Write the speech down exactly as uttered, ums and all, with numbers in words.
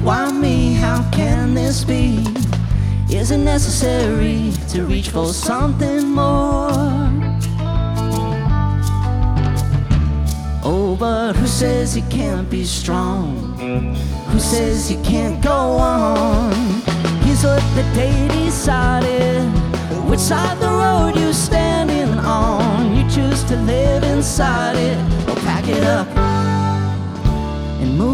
Why me? How can this be? Is it necessary to reach for something more? Oh, but who says you can't be strong? Who says you can't go on? Here's what the day decided: which side the road you're standing on. You choose to live inside it or pack it up